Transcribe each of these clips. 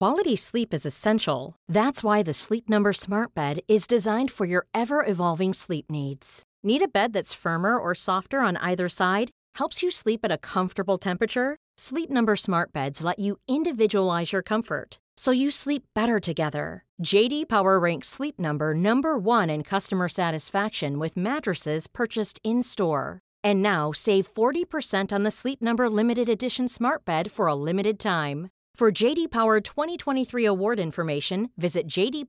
Quality sleep is essential. That's why the Sleep Number Smart Bed is designed for your ever-evolving sleep needs. Need a bed that's firmer or softer on either side? Helps you sleep at a comfortable temperature? Sleep Number Smart Beds let you individualize your comfort, so you sleep better together. JD Power ranks Sleep Number #1 in customer satisfaction with mattresses purchased in-store. And now, save 40% on the Sleep Number Limited Edition Smart Bed for a limited time. For JD Power 2023 award information, visit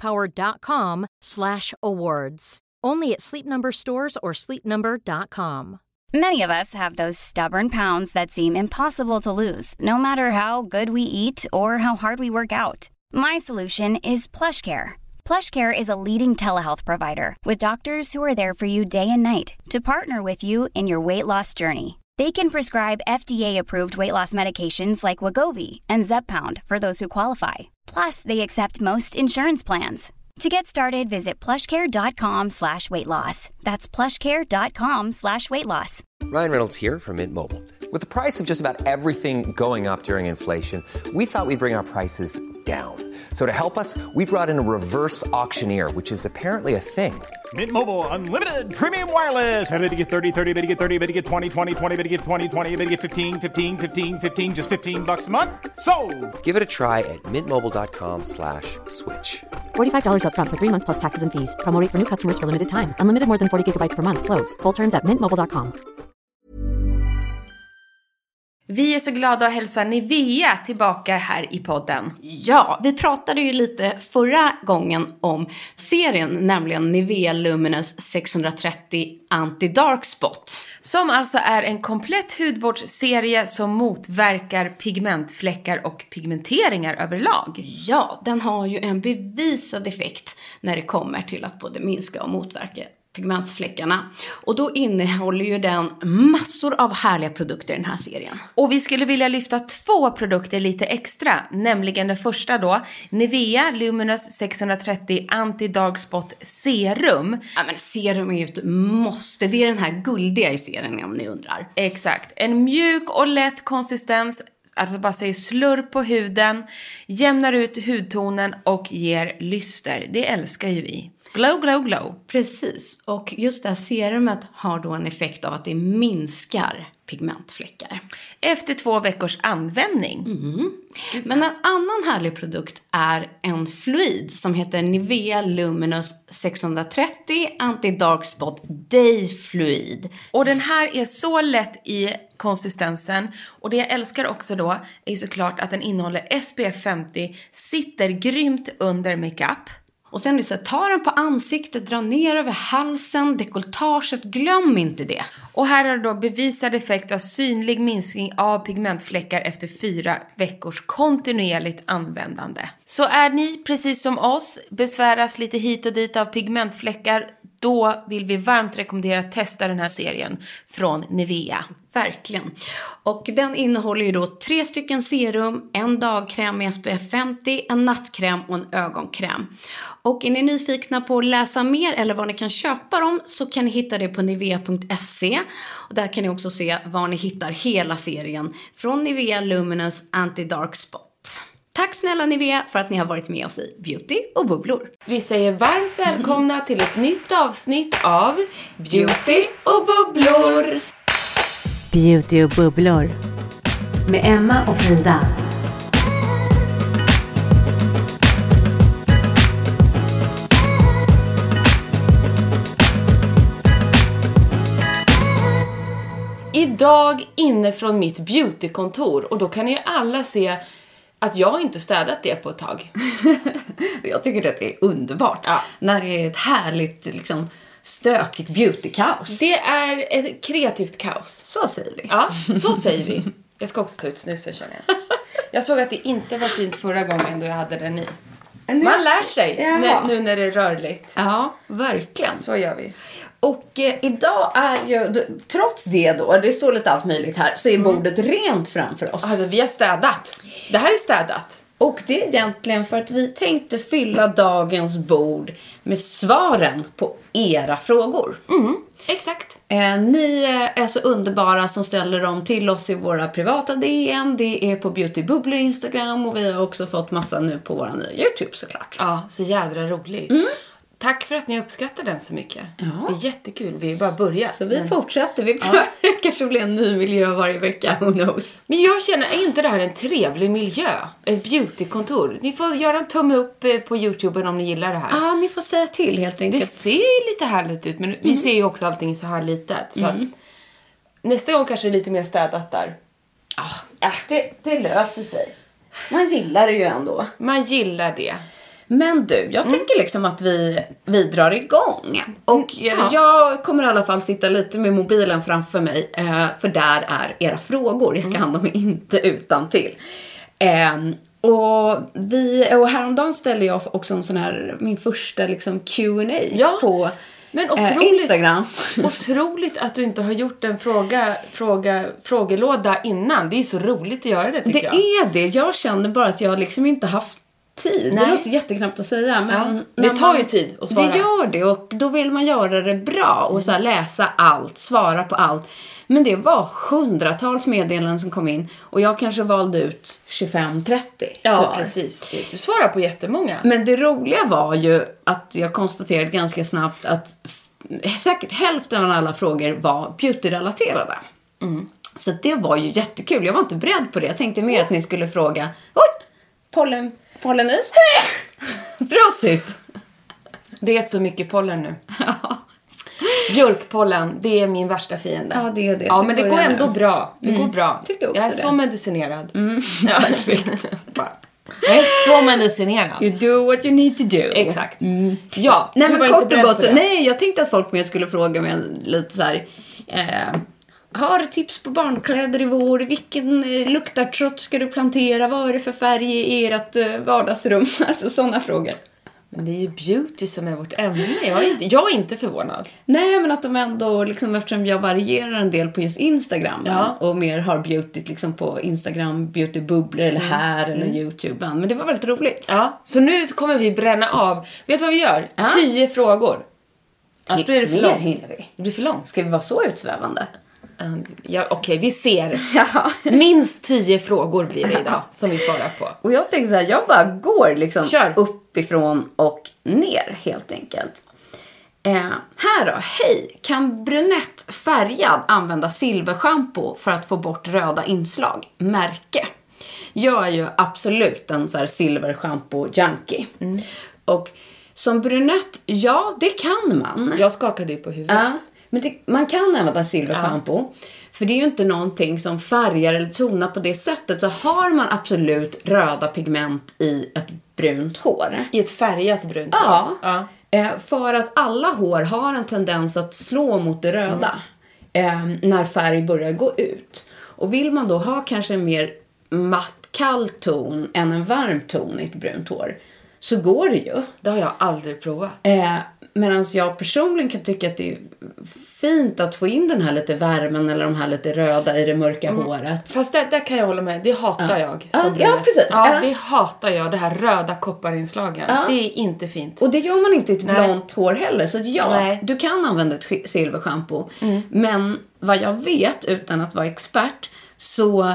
jdpower.com/awards. Only at Sleep Number stores or sleepnumber.com. Many of us have those stubborn pounds that seem impossible to lose, no matter how good we eat or how hard we work out. My solution is PlushCare. PlushCare is a leading telehealth provider with doctors who are there for you day and night to partner with you in your weight loss journey. They can prescribe FDA-approved weight loss medications like Wegovy and Zepbound for those who qualify. Plus, they accept most insurance plans. To get started, visit plushcare.com/weightloss. That's plushcare.com/weightloss. Ryan Reynolds here from Mint Mobile. With the price of just about everything going up during inflation, we thought we'd bring our prices down. So to help us, we brought in a reverse auctioneer, which is apparently a thing. Mint Mobile Unlimited Premium Wireless. How to get 30, 30, bit to get 30, bit to get 20, 20, 20, bit to get 20, 20, bit to get 15, 15, 15, 15, just $15 a month? Sold! Give it a try at mintmobile.com/switch. $45 up front for 3 months plus taxes and fees. Promo rate for new customers for limited time. Unlimited more than 40 gigabytes per month. Slows full terms at mintmobile.com. Vi är så glada att hälsa Nivea tillbaka här i podden. Ja, vi pratade ju lite förra gången om serien, nämligen Nivea Luminous 630 Anti-Dark Spot. Som alltså är en komplett hudvårdsserie som motverkar pigmentfläckar och pigmenteringar överlag. Ja, den har ju en bevisad effekt när det kommer till att både minska och motverka pigmentfläckarna. Och då innehåller ju den massor av härliga produkter i den här serien. Och vi skulle vilja lyfta 2 produkter lite extra. Nämligen den första då, Nivea Luminous 630 Anti-Dark Spot Serum. Ja, men serum är ju ett måste. Det är den här guldiga i serien om ni undrar. Exakt. En mjuk och lätt konsistens. Alltså bara säger slurp på huden. Jämnar ut hudtonen och ger lyster. Det älskar ju vi. Glow, glow, glow. Precis. Och just det här serumet har då en effekt av att det minskar pigmentfläckar. Efter 2 veckors användning. Mm. Men en annan härlig produkt är en fluid som heter Nivea Luminous 630 Anti-Dark Spot Day Fluid. Och den här är så lätt i konsistensen. Och det jag älskar också då är såklart att den innehåller SPF 50, sitter grymt under makeup. Och sen är det så här, ta den på ansiktet, dra ner över halsen, dekolletaget, glöm inte det. Och här har då bevisad effekt av synlig minskning av pigmentfläckar efter 4 veckors kontinuerligt användande. Så är ni, precis som oss, besväras lite hit och dit av pigmentfläckar, då vill vi varmt rekommendera att testa den här serien från Nivea. Verkligen. Och den innehåller ju då 3 stycken serum, en dagkräm med SPF 50, en nattkräm och en ögonkräm. Och är ni nyfikna på att läsa mer eller var ni kan köpa dem så kan ni hitta det på nivea.se. Och där kan ni också se var ni hittar hela serien från Nivea Luminous Anti-Dark Spot. Tack snälla Nivea för att ni har varit med oss i Beauty och bubblor. Vi säger varmt välkomna till ett nytt avsnitt av Beauty och bubblor. Beauty och bubblor med Emma och Frida. Idag inne från mitt beautykontor och då kan ni alla se att jag inte städat det på ett tag. Jag tycker att det är underbart. Ja. När det är ett härligt liksom stökigt beautykaos. Det är ett kreativt kaos. Så säger vi. Ja, så säger vi. Jag ska också ta ut snusen, känner jag. Jag såg att det inte var fint förra gången då jag hade den i. Man lär sig nu när det är rörligt. Ja, verkligen. Så gör vi. Och idag är ju, trots det då, det står lite allt möjligt här, så är bordet rent framför oss. Alltså vi har städat. Det här är städat. Och det är egentligen för att vi tänkte fylla dagens bord med svaren på era frågor. Exakt. Ni är så underbara som ställer dem till oss i våra privata DM. Det är på Beauty Bubblor Instagram och vi har också fått massa nu på våra nya YouTube såklart. Ja, så jädra roligt. Tack för att ni uppskattar den så mycket. Ja. Det är jättekul. Vi är bara börjat. Så vi fortsätter. Vi kanske blir en ny miljö varje vecka. Who knows? Men jag känner, är inte det här en trevlig miljö? Ett beautykontor. Ni får göra en tumme upp på YouTube om ni gillar det här. Ja, ni får säga till helt enkelt. Det ser lite härligt ut. Men vi ser ju också allting så här litet. Så att nästa gång kanske det är lite mer städat där. Det löser sig. Man gillar det ju ändå. Man gillar det. Men du, jag tänker liksom att vi drar igång. Och jag kommer i alla fall sitta lite med mobilen framför mig. För där är era frågor. Jag kan dem inte utan till. Och häromdagen ställde jag också en sån här, min första liksom Q&A på Instagram. Otroligt att du inte har gjort en frågelåda innan. Det är så roligt att göra det, tycker jag. Det är det. Jag känner bara att jag liksom inte haft tid. Nej. Det låter jätteknappt att säga. Men det tar ju tid att svara. Det gör det. Och då vill man göra det bra. Och så här, läsa allt. Svara på allt. Men det var hundratals meddelanden som kom in. Och jag kanske valde ut 25-30 Ja, svar. precis. Du svarar på jättemånga. Men det roliga var ju att jag konstaterade ganska snabbt att säkert hälften av alla frågor var beauty-relaterade. Så det var ju jättekul. Jag var inte beredd på det. Jag tänkte mer att ni skulle fråga pollenus. Prosit. Det är så mycket pollen nu. Björkpollen, det är min värsta fiende. Ja, det är det. Ja, men det går ändå bra. Det går bra. Jag är det. så medicinerad. Ja, perfekt. Jag är så medicinerad. You do what you need to do. Exakt. Ja, nej, du var men kort inte och beredd gott på det. nej, jag tänkte att folk mer skulle fråga mig lite så här. Har du tips på barnkläder i vår? Vilken luktartrott ska du plantera? Vad är det för färg i ert vardagsrum? Alltså sådana frågor. Men det är ju beauty som är vårt ämne. Jag är inte förvånad. Nej, men att de ändå, liksom, eftersom jag varierar en del på just Instagram och mer har beauty liksom på Instagram, beauty bubblor eller här eller YouTube. Men det var väldigt roligt. Ja, så nu kommer vi bränna av. Vet du vad vi gör? 10 frågor. Annars blir det för långt. Hinner vi. Det blir för långt. Ska vi vara så utsvävande? Ja, okej, vi ser. Minst 10 frågor blir det idag som vi svarar på. Och jag tänker så här, jag bara går liksom Kör. uppifrån och ner helt enkelt. Här då, hej. Kan brunett färgad använda silverschampo för att få bort röda inslag? Märke. Jag är ju absolut en så här silverschampo-junkie. Och som brunett, ja, det kan man. Jag skakade ju på huvudet. Ja, men man kan använda silverschampo. För det är ju inte någonting som färgar eller tonar på det sättet. Så har man absolut röda pigment i ett brunt hår. I ett färgat brunt hår? Ja. För att alla hår har en tendens att slå mot det röda. När färg börjar gå ut. Och vill man då ha kanske en mer matt kall ton än en varm ton i ett brunt hår. Så går det ju. Det har jag aldrig provat. Medan jag personligen kan tycka att det är fint att få in den här lite värmen eller de här lite röda i det mörka håret. Fast där kan jag hålla med. Det hatar jag. Ja, precis. Ja, det hatar jag. Det här röda kopparinslagen. Det är inte fint. Och det gör man inte i ett blont hår heller. Så Nej. du kan använda ett silverschampo. Men vad jag vet, utan att vara expert, så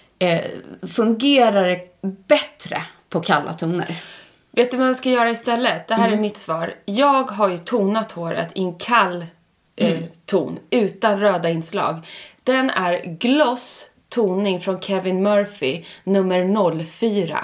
fungerar det bättre på kalla toner. Vet du vad jag ska göra istället? Det här är mitt svar. Jag har ju tonat håret i en kall ton. Utan röda inslag. Den är gloss toning från Kevin Murphy. Nummer 04.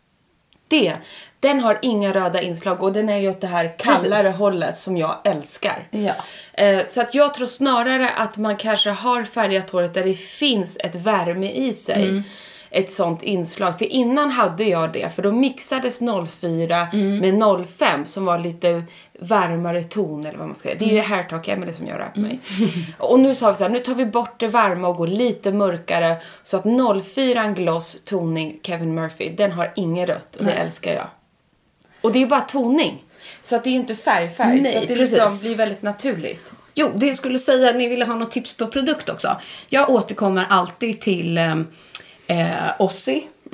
Den har inga röda inslag. Och den är ju åt det här kallare hållet som jag älskar. Ja. Så att jag tror snarare att man kanske har färgat håret där det finns ett värme i sig. Ett sånt inslag. För innan hade jag det. För då mixades 04 med 05 som var lite varmare ton eller vad man ska säga. Det är ju Hair Talk Emily som gör det på mig. Och nu sa vi så här, nu tar vi bort det varma och går lite mörkare. Så att 04 en gloss toning Kevin Murphy, den har ingen rött. Och det älskar jag. Och det är bara toning. Så att det är inte färg. Nej, så att det precis. liksom blir väldigt naturligt. Jo, det jag skulle säga, ni ville ha något tips på produkt också. Jag återkommer alltid till Ossi.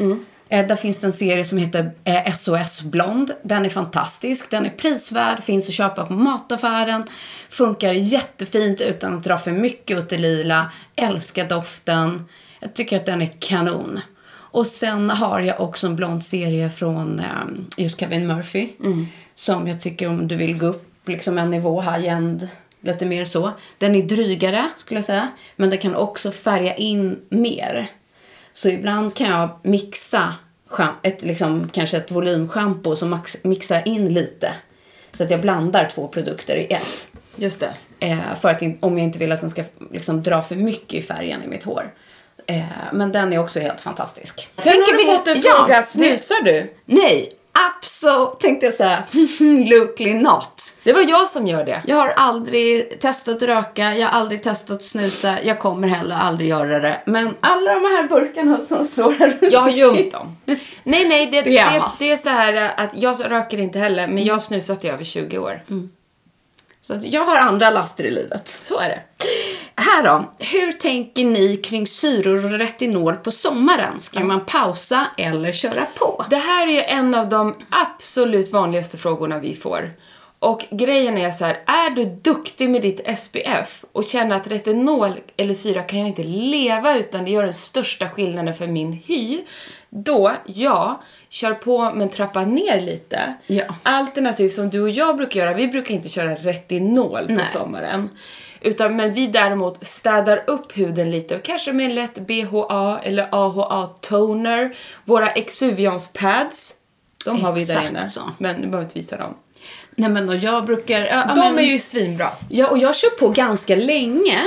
Där finns det en serie som heter SOS Blond. Den är fantastisk. Den är prisvärd, finns att köpa på mataffären. Funkar jättefint utan att dra för mycket åt det lila. Älskar doften. Jag tycker att den är kanon. Och sen har jag också en blond serie från just Kevin Murphy. Som jag tycker, om du vill gå upp liksom en nivå high-end, lite mer så. Den är drygare skulle jag säga. Men den kan också färga in mer. Så ibland kan jag mixa kanske ett volymschampo som mixar in lite. Så att jag blandar 2 produkter i ett. Just det. För att om jag inte vill att den ska liksom dra för mycket i färgen i mitt hår. Men den är också helt fantastisk. Sen har du fått en fråga. Snusar du? Nej. Absolut, tänkte jag säga. Luckily not. Det var jag som gör det. Jag har aldrig testat röka. Jag har aldrig testat snusa. Jag kommer heller aldrig göra det. Men alla de här burkarna som står här runt. Jag har gömt dem. Nej, det är så här att jag röker inte heller. Men jag har snusat i över 20 år. Så att jag har andra laster i livet. Så är det. Här då. Hur tänker ni kring syror och retinol på sommaren? Ska man pausa eller köra på? Det här är ju en av de absolut vanligaste frågorna vi får. Och grejen är så här, är du duktig med ditt SPF och känner att retinol eller syra kan jag inte leva utan det gör den största skillnaden för min hy, då, kör på men trappa ner lite. Ja. Alternativt som du och jag brukar göra, vi brukar inte köra retinol på sommaren. Men vi däremot städar upp huden lite. Kanske med en lätt BHA eller AHA toner. Våra Exuviance pads. De har vi där inne. Så. Men nu behöver inte visa dem. Nej men då jag brukar... är ju svinbra. Ja, och jag kör på ganska länge.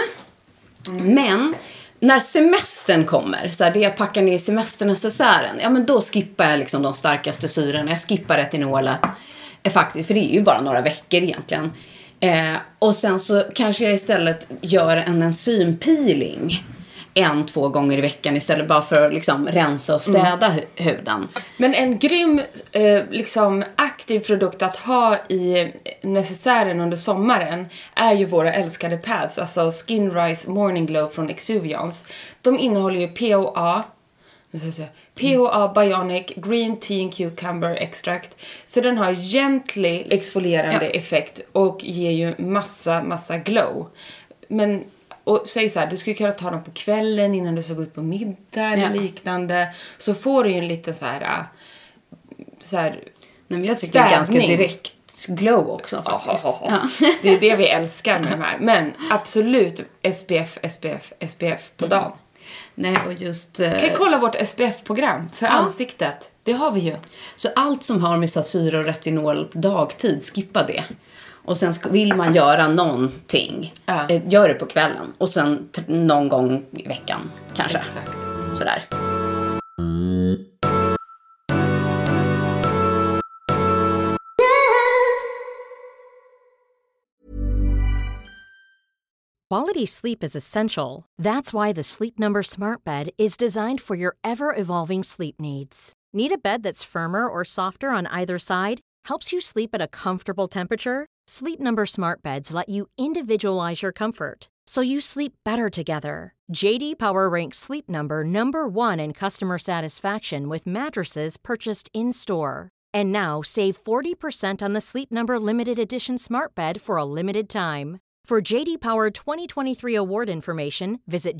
Men när semestern kommer, så här, det jag packar ner semesternecessären, men då skippar jag liksom de starkaste syrorna. Jag skippar retinolet. Faktiskt, för det är ju bara några veckor egentligen. Och sen så kanske jag istället gör en enzympeeling 1-2 gånger i veckan istället, bara för att liksom rensa och städa huden. Men en grym aktiv produkt att ha i necessären under sommaren är ju våra älskade pads, alltså Skin Rise Morning Glow från Exuviance. De innehåller ju PHA Bionic Green Tea and Cucumber Extract. Så den har gently exfolierande effekt och ger ju massa glow. Men, och säg så här, du skulle kunna ta dem på kvällen innan du ska gå ut på middag eller liknande. Så får du ju en liten så här Nej, men jag tycker det är ganska direkt glow också faktiskt. Det är det vi älskar med de här. Men absolut SPF på dagen. Nej, och just... Kan jag kolla vårt SPF-program för ansiktet? Det har vi ju. Så allt som har med syra och retinol dagtid, skippa det. Och sen vill man göra någonting, gör det på kvällen. Och sen någon gång i veckan, kanske. Exakt. Sådär. Quality sleep is essential. That's why the Sleep Number Smart Bed is designed for your ever-evolving sleep needs. Need a bed that's firmer or softer on either side? Helps you sleep at a comfortable temperature? Sleep Number Smart Beds let you individualize your comfort, so you sleep better together. JD Power ranks Sleep Number #1 in customer satisfaction with mattresses purchased in-store. And now save 40% on the Sleep Number Limited Edition Smart Bed for a limited time. For JD Power 2023 award information, visit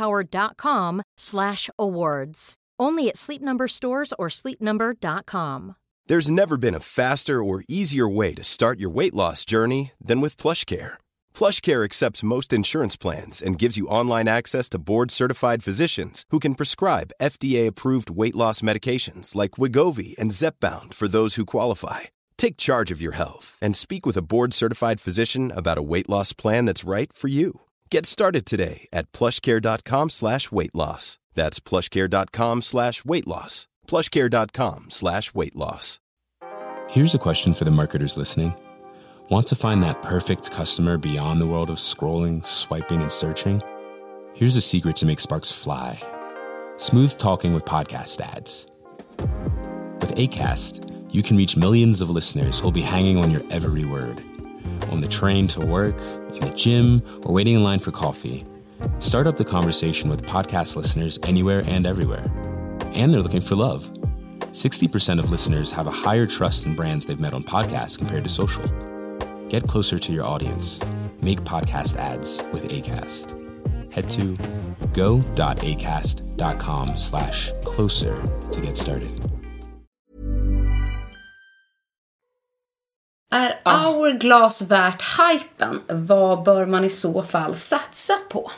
jdpower.com/awards. Only at Sleep Number stores or sleepnumber.com. There's never been a faster or easier way to start your weight loss journey than with PlushCare. PlushCare accepts most insurance plans and gives you online access to board-certified physicians who can prescribe FDA-approved weight loss medications like Wegovy and Zepbound for those who qualify. Take charge of your health and speak with a board-certified physician about a weight loss plan that's right for you. Get started today at plushcare.com/weightloss. That's plushcare.com/weightloss. plushcare.com/weightloss. Here's a question for the marketers listening. Want to find that perfect customer beyond the world of scrolling, swiping, and searching? Here's a secret to make sparks fly. Smooth talking with podcast ads. With Acast, you can reach millions of listeners who'll be hanging on your every word. On the train to work, in the gym, or waiting in line for coffee. Start up the conversation with podcast listeners anywhere and everywhere. And they're looking for love. 60% of listeners have a higher trust in brands they've met on podcasts compared to social. Get closer to your audience. Make podcast ads with Acast. Head to go.acast.com/closer to get started. Är Hourglass värt hypen? Vad bör man i så fall satsa på?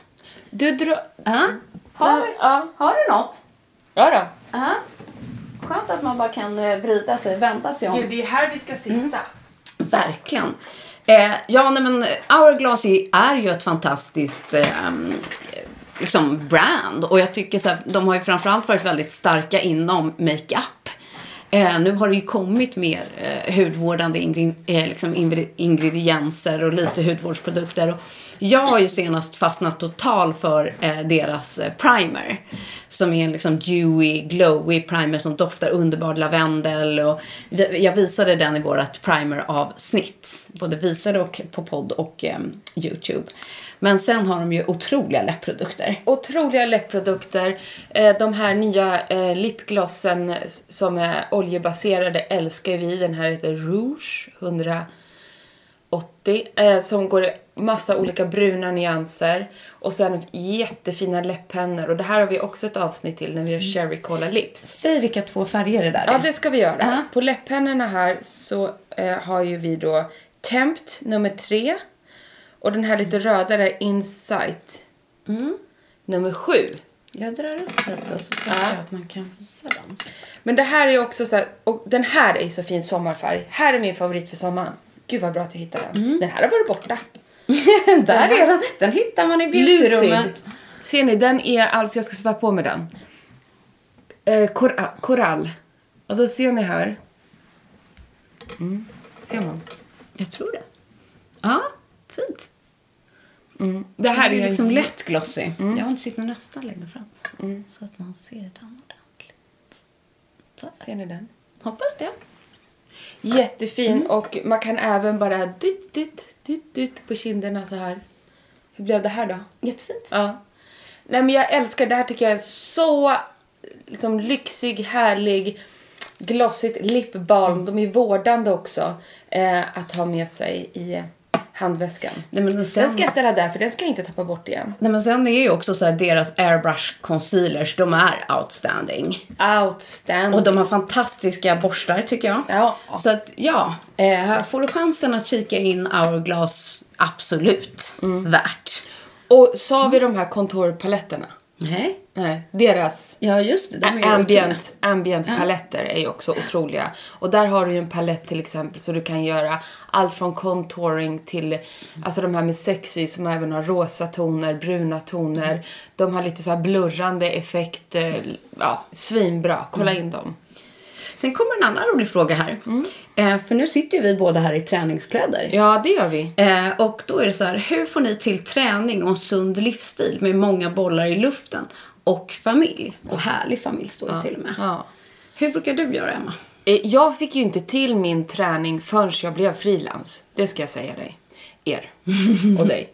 Har du något? Ja då. Skönt att man bara kan vrida sig, vända sig om. Gud, det är här vi ska sitta. Verkligen. Hourglass är ju ett fantastiskt liksom brand. Och jag tycker så här, de har ju framförallt varit väldigt starka inom makeup. Nu har det ju kommit mer hudvårdande ingredienser och lite hudvårdsprodukter. Och jag har ju senast fastnat total för deras primer. Som är en liksom dewy, glowy primer som doftar underbar lavendel. Och jag visade den i vårt primer-avsnitt. Både visade och på podd och YouTube. Men sen har de ju otroliga läppprodukter. Otroliga läppprodukter. De här nya lipglossen som är oljebaserade älskar vi. Den här heter Rouge 180. Som går i massa olika bruna nyanser. Och sen jättefina läpppennor. Och det här har vi också ett avsnitt till när vi gör Cherry Cola Lips. Säg vilka 2 färger det där är. Ja, det ska vi göra. På läpppennorna här så har ju vi då Tempt nummer 3. Och den här lite rödare Insight nummer 7. Jag drar upp lite så att man kan visa den. Men det här är också så här, och den här är så fin sommarfärg. Här är min favorit för sommaren. Gud vad bra att jag hittade den. Den här har varit borta. Där är den. Den hittar man i beautyrummet. Ser ni, den är alltså, jag ska sätta på med den. Korall. Och då ser ni här. Ser man? Jag tror det. Ja, fint. Det här är liksom lätt glossy. Jag har inte sett nästan längre fram. Så att man ser den ordentligt. Så. Ser ni den? Hoppas det. Jättefin. Och man kan även bara dytt på kinderna så här. Hur blev det här då? Jättefint. Ja. Nej, men jag älskar det här, tycker jag är så liksom lyxig, härlig, glossigt lipbalm. De är vårdande också att ha med sig i handväskan. Nej, men sen, den ska jag ställa där, för den ska jag inte tappa bort igen. Nej, men sen är ju också så här, deras airbrush concealers, de är outstanding. Och de har fantastiska borstar, tycker jag. Ja. Så att här får du chansen att kika in Hourglass, absolut värt. Och så har vi de här kontorpaletterna. Nej. Deras just det, de är ambient paletter är ju också otroliga. Och där har du ju en palett till exempel, så du kan göra allt från contouring till alltså de här med sexy som även har rosa toner, bruna toner. De har lite så här blurrande effekter. Ja, svinbra. Kolla in dem. Sen kommer en annan rolig fråga här. För nu sitter ju vi båda här i träningskläder. Ja, det gör vi. Och då är det så här, hur får ni till träning och sund livsstil med många bollar i luften och familj? Och härlig familj står det till och med. Ja. Hur brukar du göra, Emma? Jag fick ju inte till min träning förrän jag blev frilans. Det ska jag säga dig. Er och dig.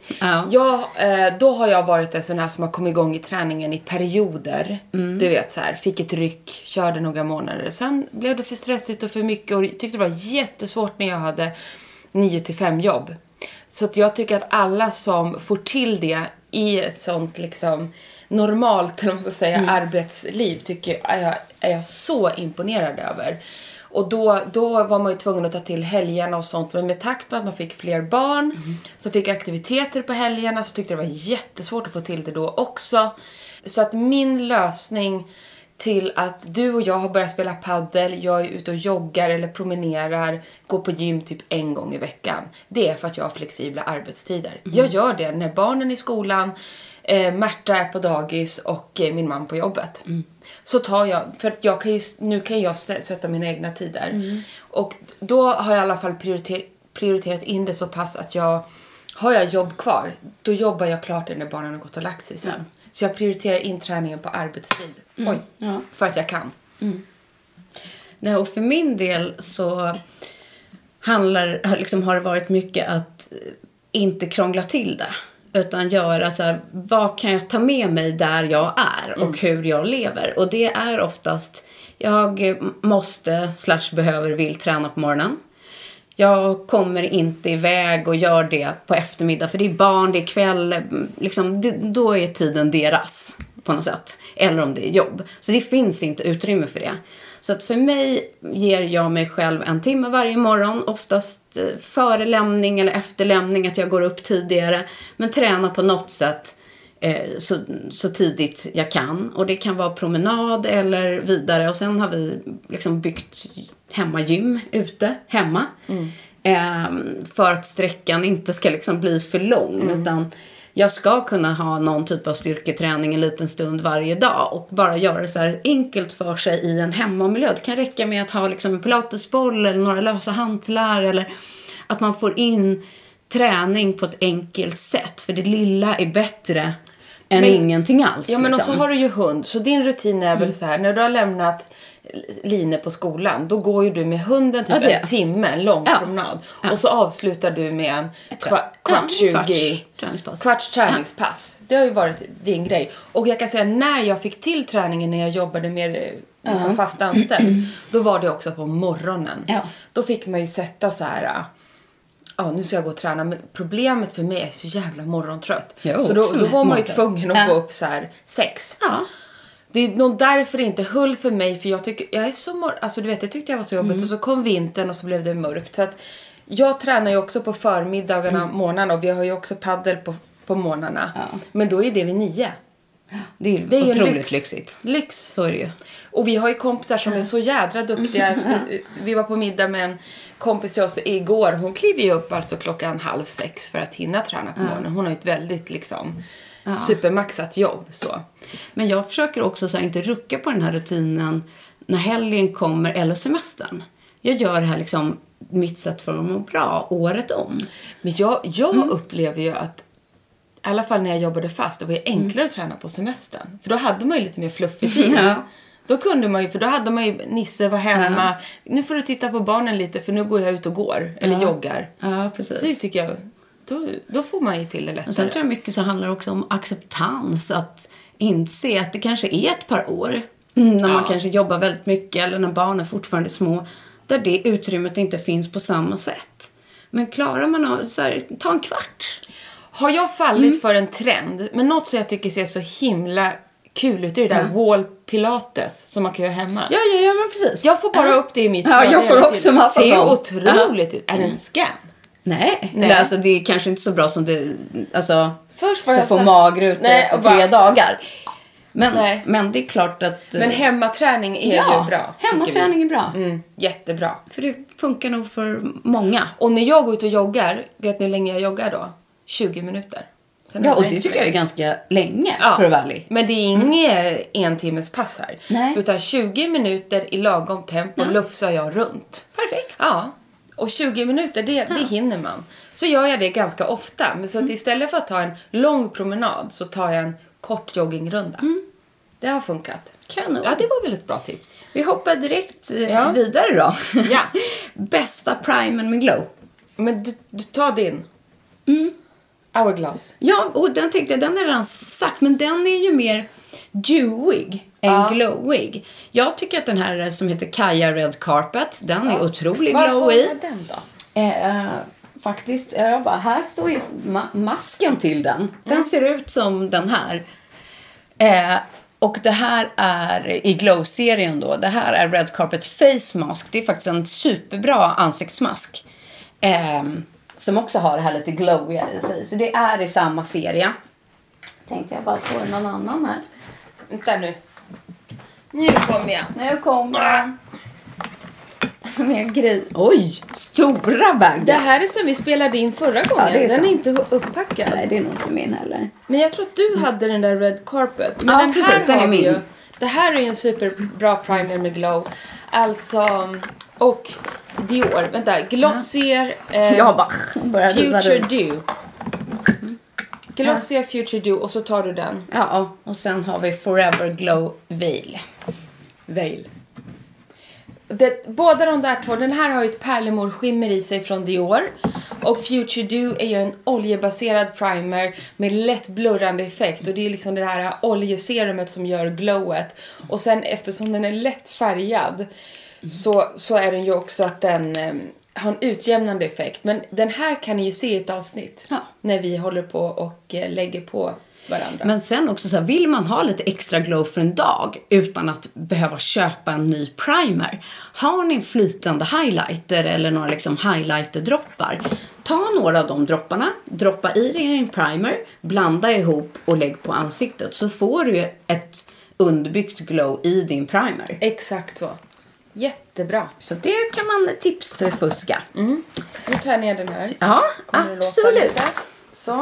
Då har jag varit en sån här som har kommit igång i träningen i perioder. Du vet så här, fick ett ryck, körde några månader. Sen blev det för stressigt och för mycket och tyckte det var jättesvårt när jag hade 9-5 jobb. Så att jag tycker att alla som får till det i ett sånt liksom normalt, eller man ska säga, arbetsliv är jag så imponerad över. Och då var man ju tvungen att ta till helgerna och sånt. Men med takt med att man fick fler barn, så fick aktiviteter på helgerna, så tyckte jag det var jättesvårt att få till det då också. Så att min lösning till att du och jag har börjat spela paddel, jag är ute och joggar eller promenerar, går på gym typ 1 gång i veckan. Det är för att jag har flexibla arbetstider. Jag gör det när barnen är i skolan, Märta är på dagis och min man på jobbet. Så tar jag, för att nu kan jag sätta mina egna tider. Och då har jag i alla fall prioriterat in det så pass att har jag jobb kvar, då jobbar jag klart det när barnen har gått och lagt sig sen. Så jag prioriterar in träningen på arbetstid. För att jag kan. Nej, och för min del så har det varit mycket att inte krångla till det. Utan göra så här, vad kan jag ta med mig där jag är och hur jag lever. Och det är oftast, jag måste / behöver vill träna på morgonen. Jag kommer inte iväg och gör det på eftermiddag. För det är barn, det är kväll. Liksom, då är tiden deras på något sätt. Eller om det är jobb. Så det finns inte utrymme för det. Så att för mig ger jag mig själv 1 timme varje morgon. Oftast före lämning eller efter lämning. Att jag går upp tidigare. Men tränar på något sätt så tidigt jag kan. Och det kan vara promenad eller vidare. Och sen har vi liksom byggt hemmagym ute hemma. För att sträckan inte ska liksom bli för lång. Utan jag ska kunna ha någon typ av styrketräning en liten stund varje dag. Och bara göra det så här enkelt för sig i en hemmamiljö. Det kan räcka med att ha liksom en pilatesboll eller några lösa hantlar. Eller att man får in träning på ett enkelt sätt. För det lilla är bättre än ingenting alls. Ja, men liksom. och så har du ju hund. Så din rutin är väl så här, när du har lämnat Line på skolan, då går ju du med hunden typ en timme, en lång promenad. Och så avslutar du med en kvarts träningspass. Det har ju varit din grej. Och jag kan säga, när jag fick till träningen, när jag jobbade mer som fast anställd, då var det också på morgonen. Då fick man ju sätta så här, nu ska jag gå och träna. Men problemet för mig är så jävla morgontrött. Så då var man ju tvungen att gå upp så här 6. Det är nog därför det inte höll för mig. För jag är så alltså du vet, jag tyckte jag var så jobbigt. Och så kom vintern och så blev det mörkt. Så att jag tränar ju också på förmiddagarna, morgnarna. Och vi har ju också paddel på morgnarna. Men då är det vid 9. Det är otroligt lyxigt. Lyx. Så är det ju. Och vi har ju kompisar som är så jädra duktiga. Vi var på middag med en kompis till oss igår. Hon kliver ju upp alltså 5:30 för att hinna träna på morgonen. Hon har ju ett väldigt liksom supermaxat jobb. Så. Men jag försöker också så här, inte rucka på den här rutinen när helgen kommer eller semestern. Jag gör det här liksom mitt sätt för att må bra året om. Men jag upplever ju att i alla fall när jag jobbade fast, det var ju enklare att träna på semestern. För då hade man ju lite mer fluffig tid. Då kunde man ju, för då hade man ju Nisse var hemma. Nu får du titta på barnen lite, för nu går jag ut och går. Eller joggar. Ja, precis. Så det tycker jag, då får man ju till det lättare. Och sen tror jag mycket så handlar också om acceptans. Att inse att det kanske är ett par år. När man kanske jobbar väldigt mycket. Eller när barnen fortfarande är små. Där det utrymmet inte finns på samma sätt. Men klarar man att så här, ta en kvart. Har jag fallit för en trend? Men något som jag tycker ser så himla kul ut. Det är det där wall pilates som man kan göra hemma. Ja, men precis. Jag får bara upp det i mitt jag får också massa det är otroligt ut. Är det en scam? Nej. Eller, alltså, det är kanske inte så bra som det... Alltså, först var jag får mager ut efter 3 dagar. Men det är klart att... Men hemmaträning är ju bra. Hemmaträning är bra. Jättebra. För det funkar nog för många. Och när jag går ut och joggar, vet ni hur länge jag joggar då? 20 minuter. Och det tycker jag är ganska länge för att vara ärlig. Men det är inget 1 timmes pass här. Nej. Utan 20 minuter i lagom tempo lufsar jag runt. Perfekt. Ja. Och 20 minuter, det hinner man. Så gör jag det ganska ofta. Men så att istället för att ta en lång promenad så tar jag en kort joggingrunda. Det har funkat. Kanon. Ja, det var väl ett bra tips. Vi hoppar direkt vidare då. Ja. Bästa primen med glow. Men du tar din. Hourglass. Ja, och den tänkte jag, den är redan sagt. Men den är ju mer dewig än glowig. Jag tycker att den här som heter Kaja Red Carpet, den är otroligt glowy. Var har den då? Faktiskt, här står ju masken till den. Den ser ut som den här. Och det här är i Glow-serien då. Det här är Red Carpet Face Mask. Det är faktiskt en superbra ansiktsmask. Som också har det här lite glowiga i sig. Så det är i samma serie. Tänkte jag bara slå någon annan här. Vänta nu. Nu kommer jag. Nu kommer den. Med grej. Oj, stora baggar. Det här är som vi spelade in förra gången. Ja, den är inte uppackad. Nej, det är nog inte min heller. Men jag tror att du hade den där Red Carpet. Men den precis, här den är min. Ju, det här är ju en superbra primer med glow. Alltså, och Dior. Vänta, Glossier Future Dew. Glossier Future Dew, och så tar du den. Ja, och sen har vi Forever Glow Veil. båda de där två, den här har ju ett pärlemorskimmer i sig från Dior. Och Future Dew är ju en oljebaserad primer med lätt blurrande effekt. Och det är liksom det här oljeserumet som gör glowet. Och sen eftersom den är lätt färgad så är den ju också att den har en utjämnande effekt. Men den här kan ni ju se i ett avsnitt när vi håller på och lägger på varandra. Men sen också så här, vill man ha lite extra glow för en dag utan att behöva köpa en ny primer. Har ni en flytande highlighter eller några liksom highlighterdroppar, ta några av de dropparna, droppa i det i en primer, blanda ihop och lägg på ansiktet, så får du ett underbyggt glow i din primer. Exakt så. Jättebra. Så det kan man tipsfuska. Nu tar jag ner den här. Ja, absolut. Så.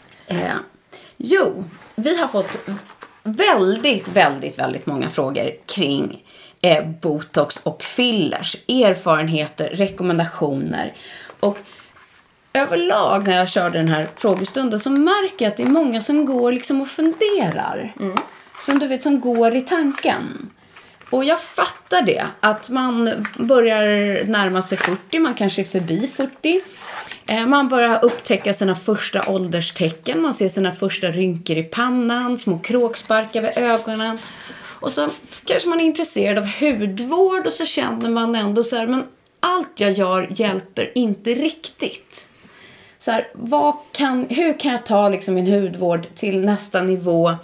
Jo, vi har fått väldigt många frågor kring botox och fillers, erfarenheter, rekommendationer. Och överlag när jag körde den här frågestunden så märker jag att det är många som går liksom och funderar. Som du vet, som går i tanken. Och jag fattar det, att man börjar närma sig 40, man kanske är förbi 40. Man börjar upptäcka sina första ålderstecken. Man ser sina första rynkor i pannan, små kråksparkar vid ögonen. Och så kanske man är intresserad av hudvård och så känner man ändå så här, men allt jag gör hjälper inte riktigt. Så här, hur kan jag ta liksom min hudvård till nästa nivå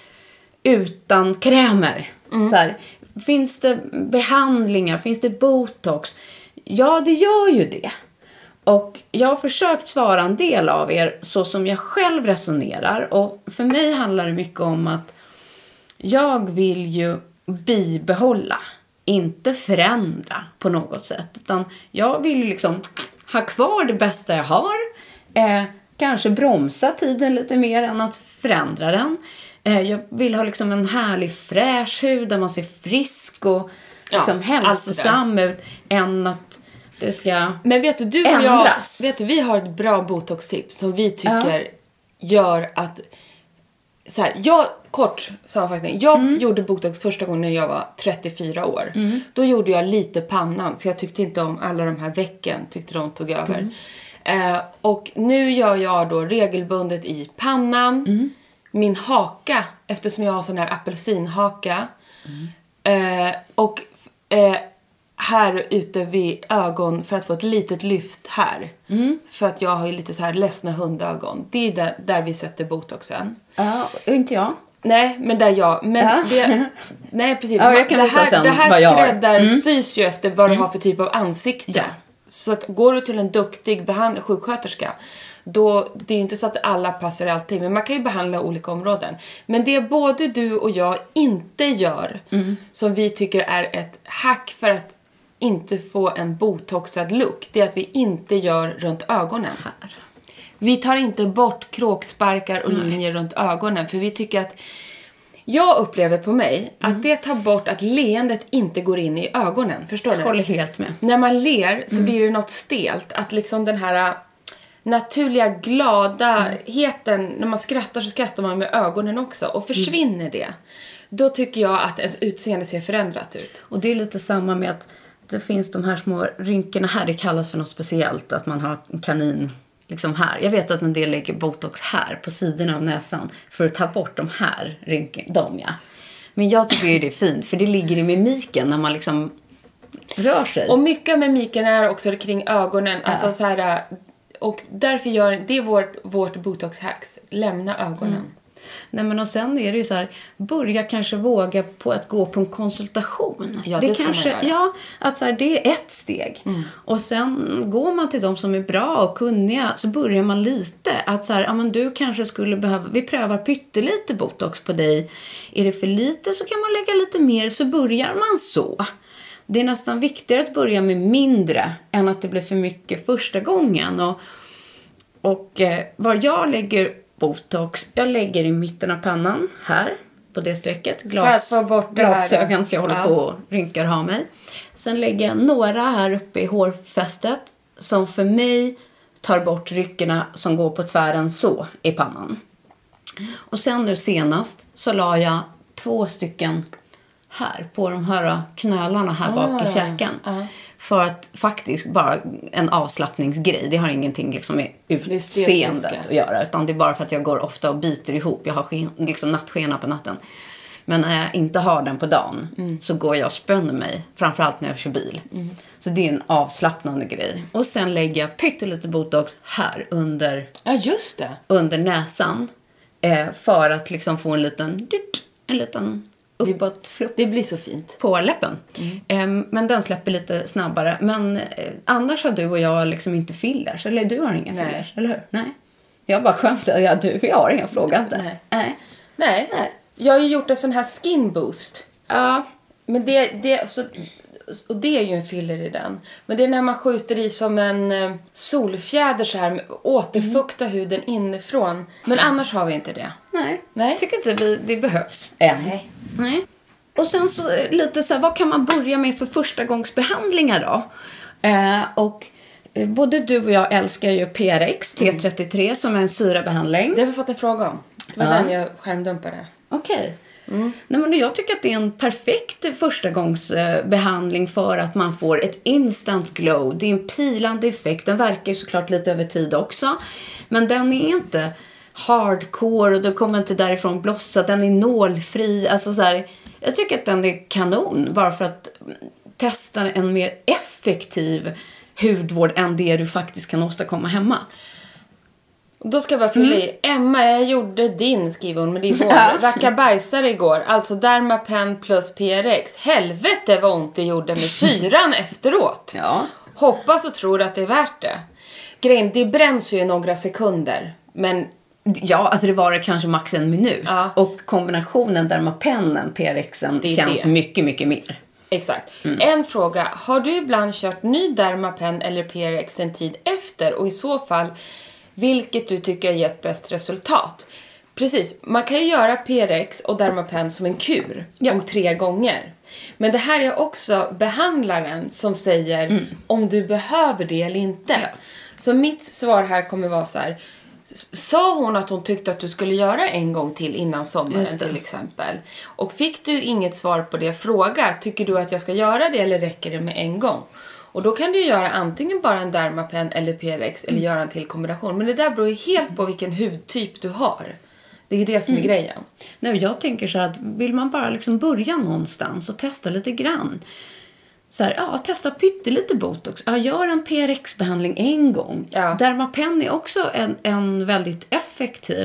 utan krämer? Så här, finns det behandlingar? Finns det botox? Ja, det gör ju det. Och jag har försökt svara en del av er så som jag själv resonerar. Och för mig handlar det mycket om att jag vill ju bibehålla, inte förändra på något sätt. Utan jag vill ju liksom ha kvar det bästa jag har. Kanske bromsa tiden lite mer än att förändra den. Jag vill ha liksom en härlig fräsch hud där man ser frisk och liksom hälsosam ut än att det ska. Men vet du och ändras. Vi har ett bra botox-tips som vi tycker gör att så här, kort sammanfattning. Jag gjorde botox första gången när jag var 34 år. Då gjorde jag lite pannan för jag tyckte inte om alla de här vecken, tyckte de tog över. Och nu gör jag då regelbundet i pannan. Min haka, eftersom jag har sån här apelsinhaka. Och här ute vid ögon för att få ett litet lyft här. För att jag har ju lite så här ledsna hundögon. Det är där vi sätter botoxen. Ja, inte jag. Nej, men där jag. Men nej, precis. Ja, jag kan det här skräddarsys ju efter vad du har för typ av ansikte. Ja. Så att går du till en duktig sjuksköterska, då, det är ju inte så att alla passar alltid, men man kan ju behandla olika områden. Men det både du och jag inte gör, som vi tycker är ett hack för att inte få en botoxad look, det är att vi inte gör runt ögonen. Här. Vi tar inte bort kråksparkar och linjer runt ögonen, för vi tycker att, jag upplever på mig att det tar bort att leendet inte går in i ögonen. Förstår du? Jag håller helt med. När man ler så blir det något stelt. Att liksom den här naturliga gladheten, när man skrattar så skrattar man med ögonen också. Och försvinner det, då tycker jag att ens utseende ser förändrat ut. Och det är lite samma med att det finns de här små rynkorna här. Det kallas för något speciellt, att man har en kanin liksom här. Jag vet att en del lägger botox här på sidorna av näsan för att ta bort de här rynkorna. Men jag tycker ju det är fint, för det ligger i mimiken när man liksom rör sig. Och mycket av mimiken är också kring ögonen. Alltså så här, och därför gör det vårt botox-hacks. Lämna ögonen. Nej, men och sen är det ju så här, börja kanske våga på att gå på en konsultation. Ja, det kanske, man göra. Ja, att så här, det är ett steg. Och sen går man till de som är bra och kunniga, så börjar man lite att så här, ja, men du kanske skulle behöva, vi prövar pyttelite botox på dig. Är det för lite så kan man lägga lite mer, så börjar man så. Det är nästan viktigare att börja med mindre än att det blir för mycket första gången. Och vad jag lägger botox, jag lägger i mitten av pannan här på det strecket, glasögon, för jag håller på och rynkar ha mig. Sen lägger jag några här uppe i hårfästet som för mig tar bort ryckorna som går på tvären så i pannan. Och sen nu senast så la jag 2 stycken här på de här knölarna här bak i käken. För att faktiskt bara en avslappningsgrej. Det har ingenting liksom med utseendet att göra. Utan det är bara för att jag går ofta och biter ihop. Jag har liksom nattskena på natten. Men när jag inte har den på dagen så går jag och spänner mig. Framförallt när jag kör bil. Så det är en avslappnande grej. Och sen lägger jag pyttelite botox här under, under näsan. För att liksom få en liten uppåtflupp. Det blir så fint. På läppen. Men den släpper lite snabbare. Men annars har du och jag liksom inte fillers. Eller du har inga fillers, eller hur? Nej. Jag bara skämtar. Vi har inga frågor. Nej. Jag har ju gjort en sån här skin boost. Ja. Men och det är ju en filler i den. Men det är när man skjuter i som en solfjäder så här. Återfukta huden inifrån. Men annars har vi inte det. Nej. Tycker inte det behövs än. Nej. Och sen så lite så här, vad kan man börja med för förstagångsbehandlingar då? Och både du och jag älskar ju PRX T33 som är en syrabehandling. Det har vi fått en fråga om. Det var den jag skärmdumpade. Okej. Nej, men jag tycker att det är en perfekt förstagångsbehandling för att man får ett instant glow. Det är en pilande effekt. Den verkar ju såklart lite över tid också. Men den är inte hardcore och du kommer inte därifrån blossa. Den är nålfri. Alltså så här, jag tycker att den är kanon bara för att testa en mer effektiv hudvård än det du faktiskt kan åstadkomma hemma. Då ska jag bara fylla i. Emma, jag gjorde din, skriver hon, men det är vår rackabajsare igår. Alltså Dermapen plus PRX. Helvete vad ont det gjorde med syran efteråt. Ja. Hoppas och tror att det är värt det. Grejen, det bränns ju i några sekunder. Men ja, alltså det var kanske max en minut. Ja. Och kombinationen Dermapennen, PRXen känns mycket, mycket mer. Exakt. En fråga. Har du ibland kört ny Dermapen eller PRX en tid efter? Och i så fall, vilket du tycker har gett bäst resultat? Precis. Man kan ju göra PRX och Dermapen som en kur om 3 gånger. Men det här är också behandlaren som säger om du behöver det eller inte. Ja. Så mitt svar här kommer vara så här. Sa hon att hon tyckte att du skulle göra en gång till innan sommaren till exempel? Och fick du inget svar på det, fråga, tycker du att jag ska göra det eller räcker det med en gång? Och då kan du göra antingen bara en Dermapen eller PRX eller göra en till kombination. Men det där beror ju helt på vilken hudtyp du har. Det är det som är grejen. Nej, jag tänker så här att vill man bara liksom börja någonstans och testa lite grann. Så här, testa pyttelite botox. Gör en PRX-behandling en gång. Ja. Dermapen är också en väldigt effektiv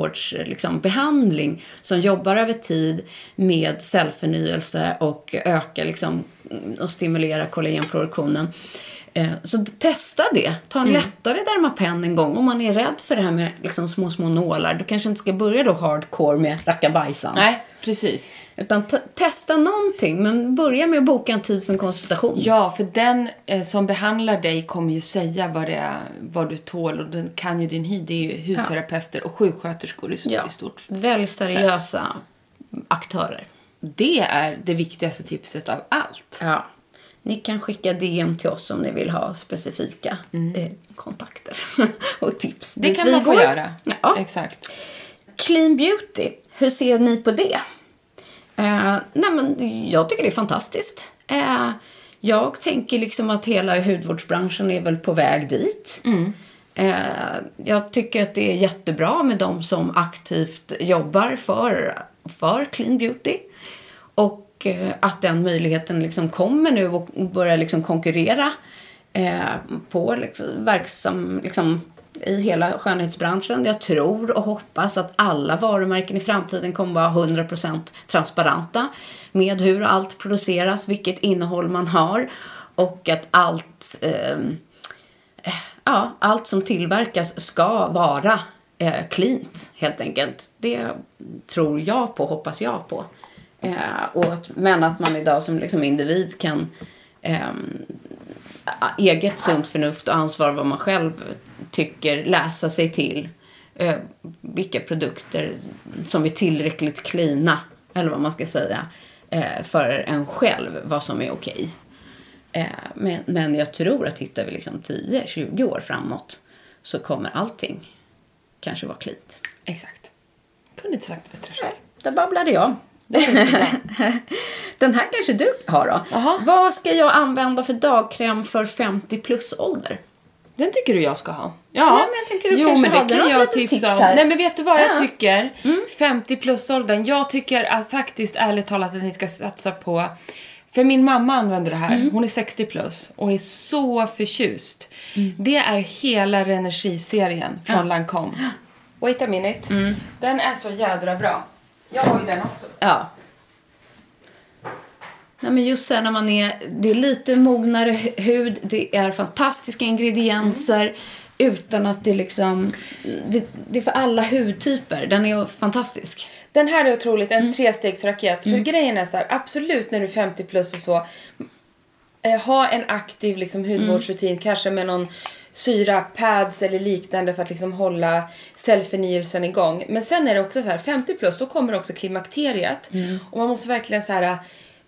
hudvårdsbehandling som jobbar över tid med cellförnyelse och öka och stimulera kollagenproduktionen. Så testa det. Ta en lättare Dermapen en gång. Om man är rädd för det här med små nålar. Du kanske inte ska börja då hardcore med rackabajsan. Nej, precis. Utan testa någonting. Men börja med att boka en tid för en konsultation. Ja, för den som behandlar dig kommer ju säga vad du tål. Och den kan ju din hy. Det är ju hudterapeuter och sjuksköterskor i stort. Väldigt seriösa aktörer. Det är det viktigaste tipset av allt. Ja. Ni kan skicka DM till oss om ni vill ha specifika kontakter och tips. Det kan man få göra. Ja. Exakt. Clean Beauty, hur ser ni på det? Jag tycker det är fantastiskt. Jag tänker att hela hudvårdsbranschen är väl på väg dit. Jag tycker att det är jättebra med de som aktivt jobbar för Clean Beauty. Och att den möjligheten kommer nu och börjar konkurrera på verksam i hela skönhetsbranschen. Jag tror och hoppas att alla varumärken i framtiden kommer vara 100% transparenta med hur allt produceras, vilket innehåll man har och att allt som tillverkas ska vara cleant helt enkelt. Det tror jag på, hoppas jag på. Men att man idag som individ kan eget sunt förnuft och ansvar vad man själv tycker läsa sig till vilka produkter som är tillräckligt cleana eller vad man ska säga för en själv vad som är okej. Men jag tror att hittar vi 10-20 år framåt så kommer allting kanske vara cleant. Exakt. Kunde inte sagt bättre själv. Där babblade jag. Den här kanske du har då. Aha. Vad ska jag använda för dagkräm för 50 plus ålder? Den tycker du jag ska ha. Ja, men jag tänker du kanske hade något litet tips här. Nej, men vet du vad jag tycker? 50 plus åldern. Jag tycker att faktiskt ärligt talat att ni ska satsa på... För min mamma använder det här. Hon är 60 plus och är så förtjust. Det är hela Renergi-serien från Lancome. Wait a minute. Den är så jädra bra. Jag har ju den också. Ja. Nej, men just så när det är lite mognare hud, det är fantastiska ingredienser utan att det liksom det är för alla hudtyper. Den är fantastisk. Den här är otroligt en 3-stegsraket. För grejen är så här, absolut när du är 50 plus och så ha en aktiv liksom hudvårdsrutin, kanske med någon syra, pads eller liknande för att liksom hålla cellförnyelsen igång. Men sen är det också så här 50 plus, då kommer också klimakteriet och man måste verkligen så här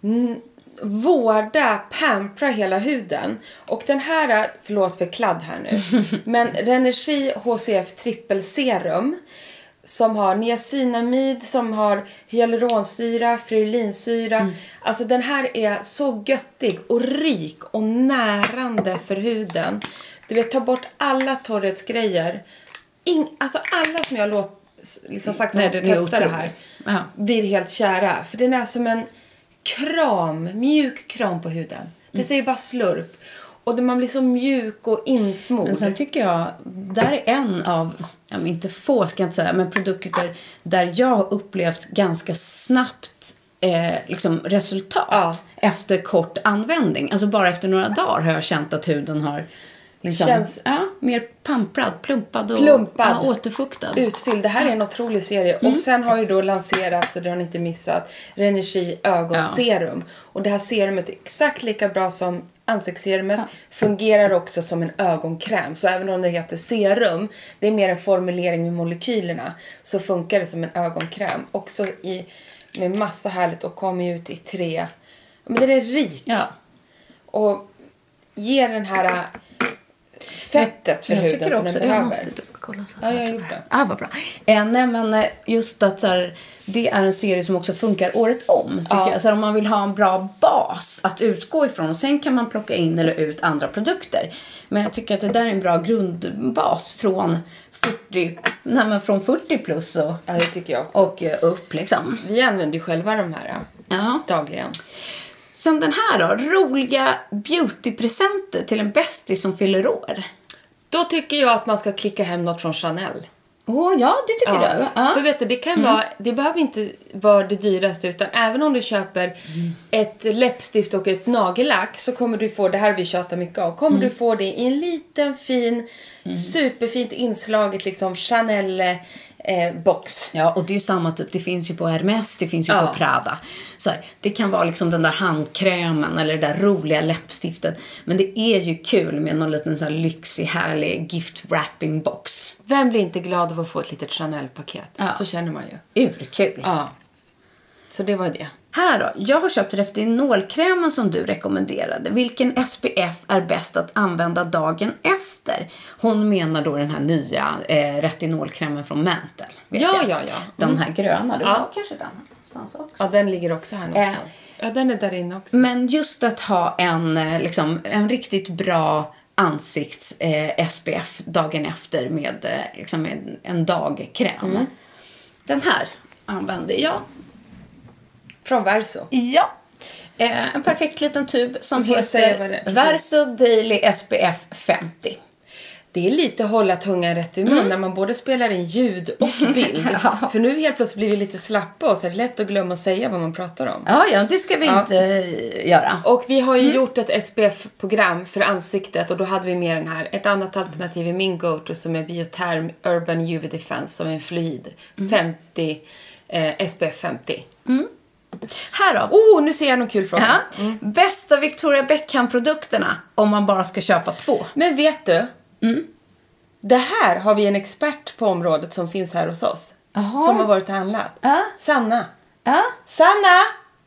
vårda, pampra hela huden. Och den här, förlåt för kladd här nu, men Renergi HCF trippel serum som har niacinamid, som har hyaluronsyra, frulinsyra. Alltså den här är så göttig och rik och närande för huden. Du vet, ta bort alla torrhetsgrejer. Alltså alla som jag liksom sagt att jag ska testa det här blir helt kära. För den är som en mjuk kram på huden. Det säger bara slurp. Och man blir så mjuk och insmord. Men sen tycker jag, där är en av, inte få ska jag inte säga, men produkter där jag har upplevt ganska snabbt liksom resultat efter kort användning. Alltså bara efter några dagar har jag känt att huden har liksom, känns mer pamprad, plumpad och återfuktad. Utfylld. Det här är en otrolig serie. Och sen har ju då lanserats, så det har ni inte missat, Renergi ögonserum. Och det här serumet är exakt lika bra som ansiktsserumet. Fungerar också som en ögonkräm. Så även om det heter serum, det är mer en formulering med molekylerna, så funkar det som en ögonkräm. Också med massa härligt och kommer ut i 3. Men det är rik. Ja. Och ger den här fettet för huden som den behöver. Jag måste kolla så här. Ja, jag har gjort det. Vad bra. Nej, men just att så här, det är en serie som också funkar året om, tycker jag. Så här, om man vill ha en bra bas att utgå ifrån, och sen kan man plocka in eller ut andra produkter. Men jag tycker att det där är en bra grundbas från 40 plus och, det tycker jag också. Och upp liksom. Vi använder ju själva de här dagligen. Sen den här då, roliga beautypresenter till en bästis som fyller år. Då tycker jag att man ska klicka hem något från Chanel. Ja, det tycker du. Ja. För vet du, det kan vara, det behöver inte vara det dyraste, utan även om du köper ett läppstift och ett nagellack, så kommer du få, det här vi tjatar mycket av, kommer du få det i en liten fin, superfint inslaget liksom Chanel box. Ja, och det är ju samma typ. Det finns ju på Hermes, det finns ju på Prada. Så här, det kan vara liksom den där handkrämen eller det där roliga läppstiftet. Men det är ju kul med någon liten så här lyxig, härlig gift wrapping box. Vem blir inte glad av att få ett litet Chanel-paket? Ja. Så känner man ju. Urkul. Ja. Så det var det. Här då, jag har köpt retinolkrämen som du rekommenderade. Vilken SPF är bäst att använda dagen efter? Hon menar då den här nya retinolkrämen från Mantle. Ja. Den här gröna, du har kanske den någonstans också. Ja, den ligger också här någonstans. Ja, den är där inne också. Men just att ha en riktigt bra ansikts SPF dagen efter med en dagkräm. Den här använder jag. Från Verso. Ja. En perfekt liten tub som heter Verso Daily SPF 50. Det är lite hålla tungan rätt i mun när man både spelar in ljud och bild. För nu helt plötsligt blir vi lite slappa och så är det lätt att glömma att säga vad man pratar om. Ja, det ska vi inte göra. Och vi har ju gjort ett SPF-program för ansiktet, och då hade vi med den här. Ett annat alternativ är min go-to som är Biotherm Urban UV Defense, som är en fluid. 50 SPF 50. Här då. Nu ser jag någon kul fråga. Bästa Victoria Beckham-produkterna om man bara ska köpa 2. Men vet du? Det här har vi en expert på området som finns här hos oss. Som har varit och handlat. Sanna. Sanna!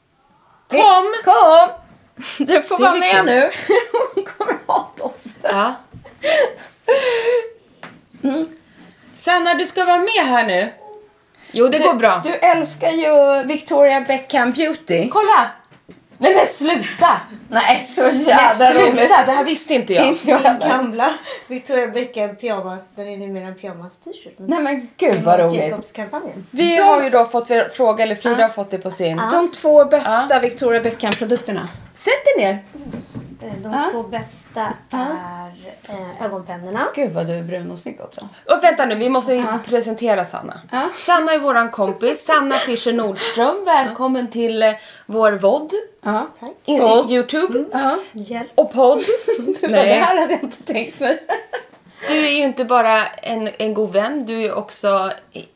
Kom! Du får vara med nu. Hon kommer hata oss. Sanna, du ska vara med här nu. Jo, det går bra. Du älskar ju Victoria Beckham Beauty. Kolla! Nej men sluta! Nej, så jävla roligt. Det här visste inte jag. Inte jag heller. Gamla Victoria Beckham pyjamas. Den är numera en pyjamas t-shirt. Nej men gud vad roligt. Jacobs-kampanjen. Vi har ju då fått fråga, eller Frida har fått det på sin. De 2 bästa Victoria Beckham-produkterna. Sätt dig ner. De 2 bästa är ögonpennorna. Gud vad du är brun och snygg också. Och vänta nu, vi måste presentera Sanna. Sanna är våran kompis, Sanna Fischer Nordström. Välkommen till vår VOD. YouTube. Och podd. Nej. Det här hade jag inte tänkt mig. Du är ju inte bara en god vän, du är också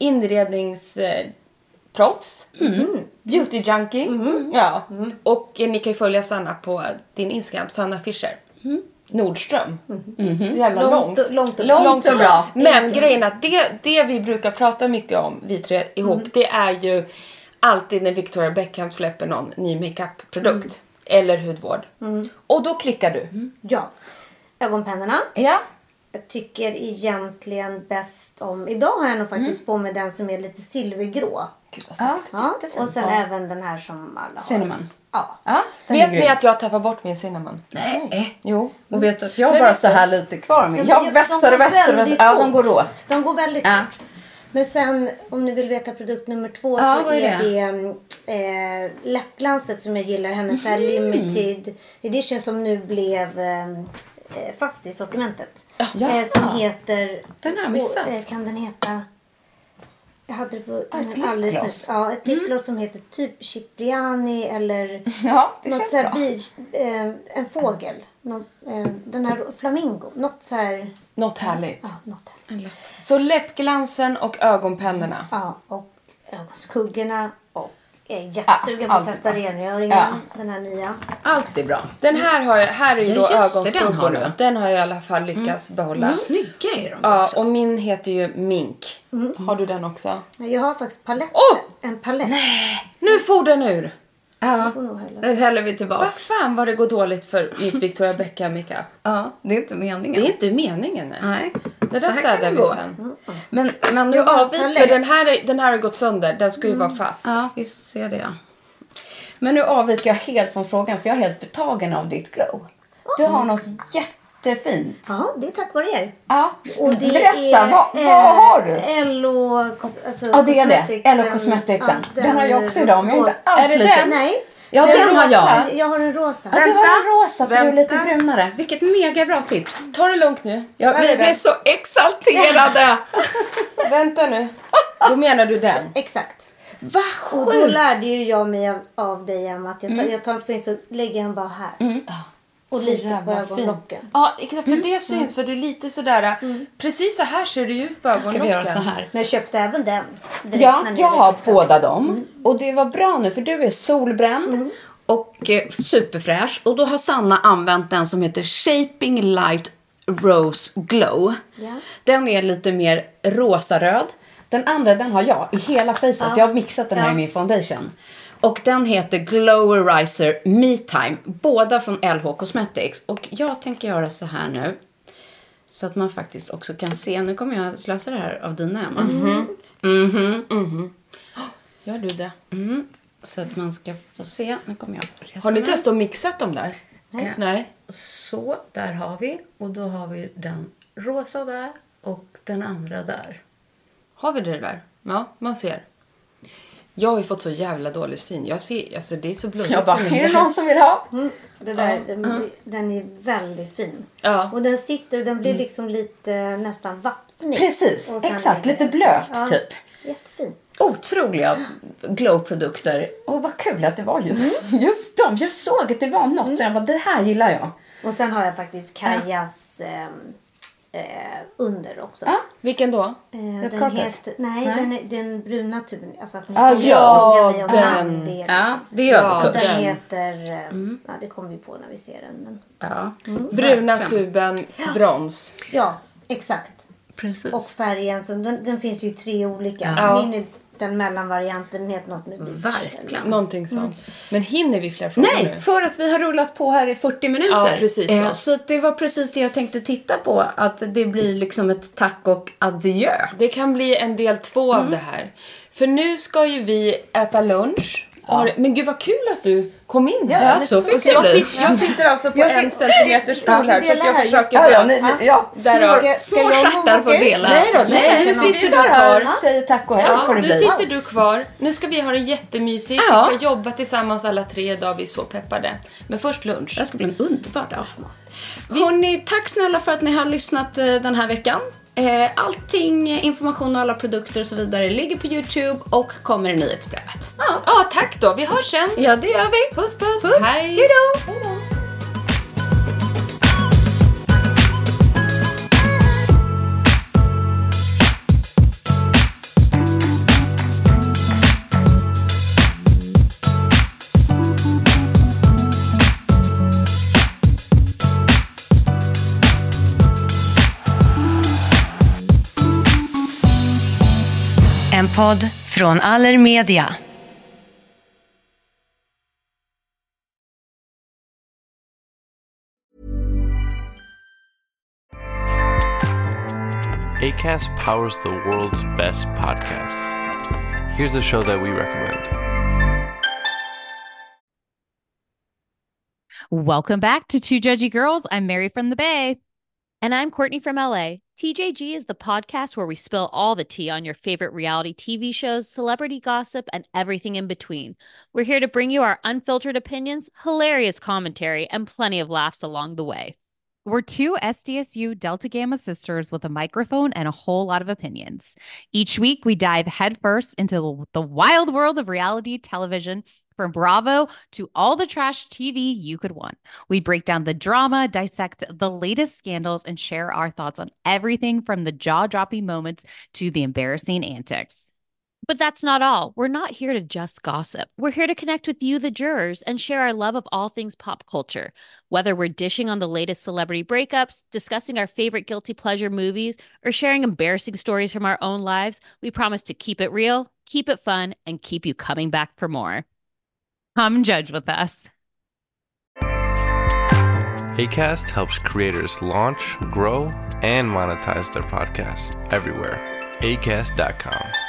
inredningsproffs. Beauty junkie. Ja. Och ni kan ju följa Sanna på din Instagram, Sanna Fischer Nordström. Jävla långt och bra. Men grejen är att det vi brukar prata mycket om, vi 3 ihop, det är ju alltid när Victoria Beckham släpper någon ny makeup-produkt eller hudvård. Och då klickar du. Ja. Ögonpennorna. Ja. Jag tycker egentligen bäst om... Idag har jag nog faktiskt på med den som är lite silvergrå. Ja. Och sen även den här som alla har. Cinnamon. Ja. Vet ni att jag tappar bort min cinnamon? Nej. Jo. Och vet du att jag bara så här lite kvar med. Jag vässar. Ja, de går åt. De går väldigt fort. Men sen, om ni vill veta produkt nummer 2 så är det läppglanset som jag gillar. Hennes där limited edition som nu blev fast i sortimentet. Som heter... Den har jag missat. Kan den heta... Jag hade det på ett lipgloss. Ja, ett lipgloss som heter typ Cipriani eller något så här en fågel. Den här flamingo. Något härligt. Ja, något härligt. Så läppglansen och ögonpennorna. Ja, och ögonskuggorna och jättesugen på att testa rengöringen. Den här nya. Allt är bra. Den här är ju då ögonskuggorna. Den har jag i alla fall lyckats behålla. Snygga är de. Ja, och min heter ju Mink. Har du den också? Jag har faktiskt palett. En palett. Nej, nu får den ur. Ja, nu häller vi tillbaka. Vad fan var det går dåligt för mitt Victoria Beckham makeup? Ja, det är inte meningen. Det är inte meningen. Nej. Det där städar vi sen. Men nu avviker... För den här har gått sönder. Den ska ju vara fast. Ja, vi ser det. Men nu avviker jag helt från frågan. För jag är helt betagen av ditt glow. Du har något jättefint. Ja, det är tack vare er. Ja, och det berätta. Vad har du? Ello... Ja, det är det. Ello Cosmetics. Den har jag också idag. Men jag är inte alls är det lite... Den? Nej. Ja, den har jag. Jag har en rosa. Ja, du har en rosa för du är lite brunare. Vilket mega bra tips. Ta det lugnt nu. Ja, vi blir så exalterade. Vänta nu. Då menar du den? Exakt. Vad sjukt. Och då lärde ju jag mig av dig, Emma, att jag tar en så lägger han bara här. Och lite på ögonlocken. Ja, exakt. För det syns. För det är lite sådär... Precis så här ser det ut på ögonlocken. Ska vi göra så här. Men jag köpte även den. Ja, jag har båda dem. Och det var bra nu för du är solbränd. Och superfräsch. Och då har Sanna använt den som heter Shaping Light Rose Glow. Ja. Den är lite mer rosa-röd. Den andra, den har jag i hela facet. Jag har mixat den här i min foundation. Och den heter Glowerizer Me Time. Båda från LH Cosmetics. Och jag tänker göra så här nu. Så att man faktiskt också kan se. Nu kommer jag slösa det här av dina, Emma. Gör du det? Så att man ska få se. Nu kommer jag resa. Har ni testat att mixat dem där? Nej. Så, där har vi. Och då har vi den rosa där. Och den andra där. Har vi det där? Ja, man ser. Jag har ju fått så jävla dålig syn. Jag ser, alltså det är så blödigt. Jag bara, är det någon som vill ha? Det där, den är väldigt fin. Ja. Och den sitter och den blir liksom lite nästan vattnig. Precis, exakt. Lite blöt typ. Jättefin. Otroliga glow-produkter. Och vad kul att det var just dem. Jag såg att det var något. Så jag bara, det här gillar jag. Och sen har jag faktiskt Kajas under också. Vilken då? Den heter, den bruna tuben. Alltså att ni den. Det gör vi. Den heter, det kommer vi på när vi ser den. Men. Bruna tuben, brons. Ja, exakt. Precis. Och färgen, så den finns ju 3 olika. Min är den mellanvarianten, heter något med verkligen. Någonting sånt. Men hinner vi fler frågor nu? För att vi har rullat på här i 40 minuter. Ja, precis så. Så det var precis det jag tänkte titta på. Att det blir liksom ett tack och adjö. Det kan bli en del 2 av det här. För nu ska ju vi äta lunch. Ja. Men gud vad kul att du kom in här. Ja, så fick jag sitter alltså på 1 centimeter stol här. Så att jag försöker små stjärtar får dela. Nej, nu sitter du kvar. Säger tack och hej. Nu sitter du kvar. Nu ska vi ha det jättemysigt. Vi ska jobba tillsammans alla 3 dagar. Vi är så peppade. Men först lunch. Det ska bli en underbar dag. Hörrni, tack snälla för att ni har lyssnat den här veckan. Allting, information och alla produkter och så vidare ligger på YouTube och kommer i nyhetsbrevet. Ja, tack då. Vi hörs sen. Ja, det gör vi. Puss, puss. Hej. Hej då. En podd från Allermedia. Acast powers the world's best podcasts. Here's a show that we recommend. Welcome back to Two Judgy Girls. I'm Mary from the Bay. And I'm Courtney from LA. TJG is the podcast where we spill all the tea on your favorite reality TV shows, celebrity gossip, and everything in between. We're here to bring you our unfiltered opinions, hilarious commentary, and plenty of laughs along the way. We're 2 SDSU Delta Gamma sisters with a microphone and a whole lot of opinions. Each week, we dive headfirst into the wild world of reality television, from Bravo to all the trash TV you could want. We break down the drama, dissect the latest scandals, and share our thoughts on everything from the jaw-dropping moments to the embarrassing antics. But that's not all. We're not here to just gossip. We're here to connect with you, the jurors, and share our love of all things pop culture. Whether we're dishing on the latest celebrity breakups, discussing our favorite guilty pleasure movies, or sharing embarrassing stories from our own lives, we promise to keep it real, keep it fun, and keep you coming back for more. Come judge with us. Acast helps creators launch, grow, and monetize their podcasts everywhere. Acast.com.